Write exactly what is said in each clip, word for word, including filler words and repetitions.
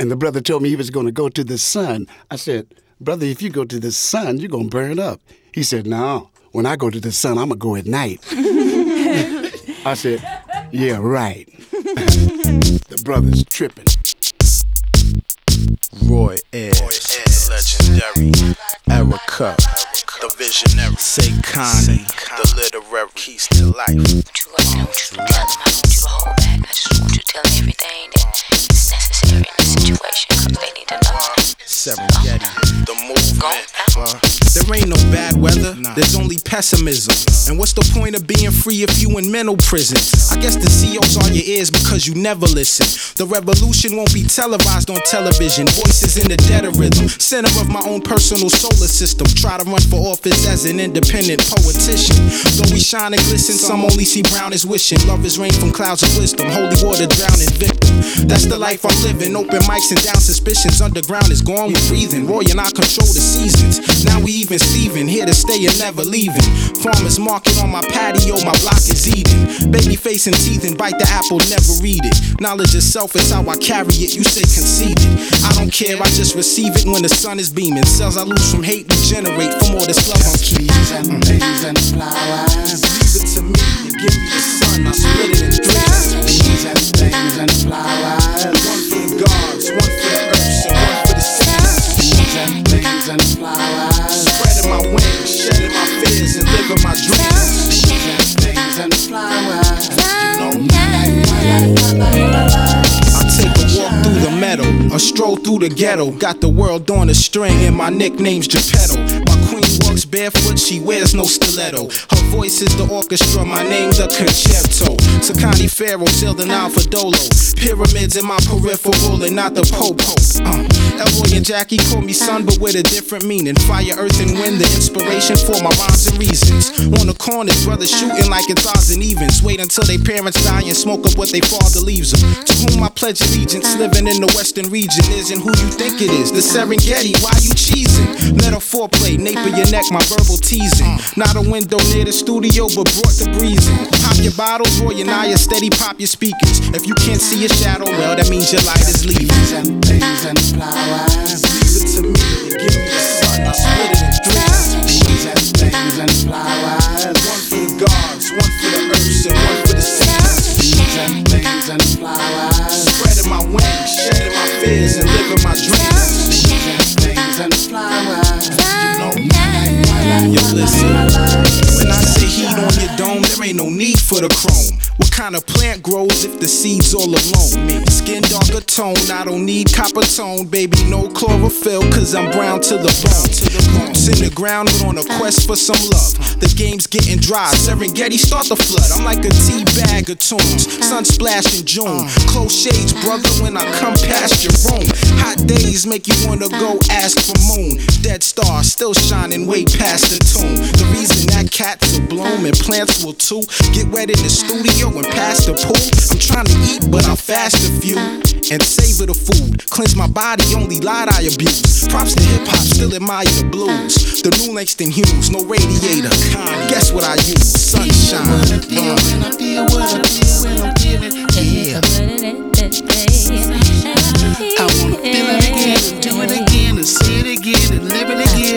And the brother told me he was going to go to the sun. I said, brother, if you go to the sun, you're going to burn up. He said, no, when I go to the sun, I'm going to go at night. I said, yeah, right. The brother's tripping. Roy Ayers, legendary. Erica, The visionary. Say Connie, The literary. Keys to life. I want you to tell them, I don't want you to hold back. I just want you to tell everything that is necessary in this situation, cause they need to know. Serengeti. The movement. Uh, there ain't no bad weather, there's only pessimism. And what's the point of being free if you in mental prisons? I guess the C Os are your ears because you never listen. The revolution won't be televised on television. Voices in the dead of rhythm. Center of my own personal solar system. Try to run for office as an independent poetician. Though we shine and glisten, some only see brown as wishing. Love is rain from clouds of wisdom. Holy water drowning victim. That's the life I'm living. Open mics and down suspicions. Underground is gone with breathing. Roy and I control the seasons. Now we even Steven, here to stay and never leaving. Farmers market on my patio, my block is Eden. Baby facing teeth and bite the apple, never read it. Knowledge itself is how I carry it, you say conceited. I don't care, I just receive it when the sun is beaming. Cells I lose from hate regenerate from all this love I'm keeping. Trees and leaves and flowers. Leave it to me, and give me the sun, I split it in three. Trees and leaves and flowers. One for the gods, one for the earth, and one for the seas. Trees and leaves and flowers. Spreading my wings, shedding my fears, and living my dreams. Trees and leaves and flowers. I take a walk through the meadow, a stroll through the ghetto. Got the world on a string and my nickname's Geppetto. My queen walks barefoot, she wears no stiletto. Her voice is the orchestra, my name the concerto. Sakani Pharaoh sailed the Nile for Dolo. Pyramids in my peripheral and not the po-po. Uh, Elroy and Jackie call me son but with a different meaning. Fire, earth and wind, the inspiration for my rhymes and reasons. On the corners, brothers shooting like it's odds and evens. Wait until their parents die and smoke up what they father leaves them. To whom I pledge allegiance, living in the western region isn't who you think it is. The Serengeti, why you cheesing? Metaphor play, nape of your neck, my verbal teasing. Not a window near the studio, but brought the breezing. Pop your bottles, Roy and I steady pop your speakers. If you can't see a shadow, well, that means your light is leaving. Trees and leaves and flowers. Leave it to me, and give me the sun, I split it in three. Trees and leaves and flowers. One for the gods, one for the earth, and one for the seas. Trees and leaves and flowers. Spreading my wings, shedding my fears, and living my dreams. Trees and leaves and flowers. Yo, listen, when I say heat on your dome, there ain't no need for the chrome. What kind of plant grows if the seed's all alone? Me, skin darker tone, I don't need copper tone. Baby, no chlorophyll, cause I'm brown to the bone. To the bones in the ground, but on a quest for some love. The game's getting dry, Serengeti start the flood. I'm like a tea bag of tunes, sun splash in June. Close shades, brother, when I come past your room. Hot days make you wanna go ask for moon. Dead star, still shining way past the tomb. The reason that cats will bloom and plants will too. Get wet in the studio and pass the pool. I'm trying to eat, but I'll fast a few and savor the food. Cleanse my body, only light I abuse. Props to hip hop, still admire the blues. The new Langston Hughes, no radiator. Guess what I use? Sunshine. I feel when I feel what I feel when I'm feeling. Yeah. I wanna feel it again and do it again and say it again and live it again.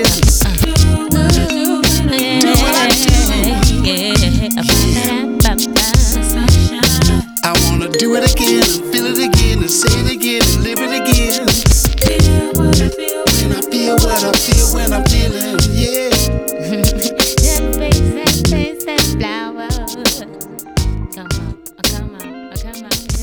Do what I do. I wanna do it again and feel it again and say it again and live it again. When I feel what I feel when I'm feeling, yeah. Come on, come on, come on.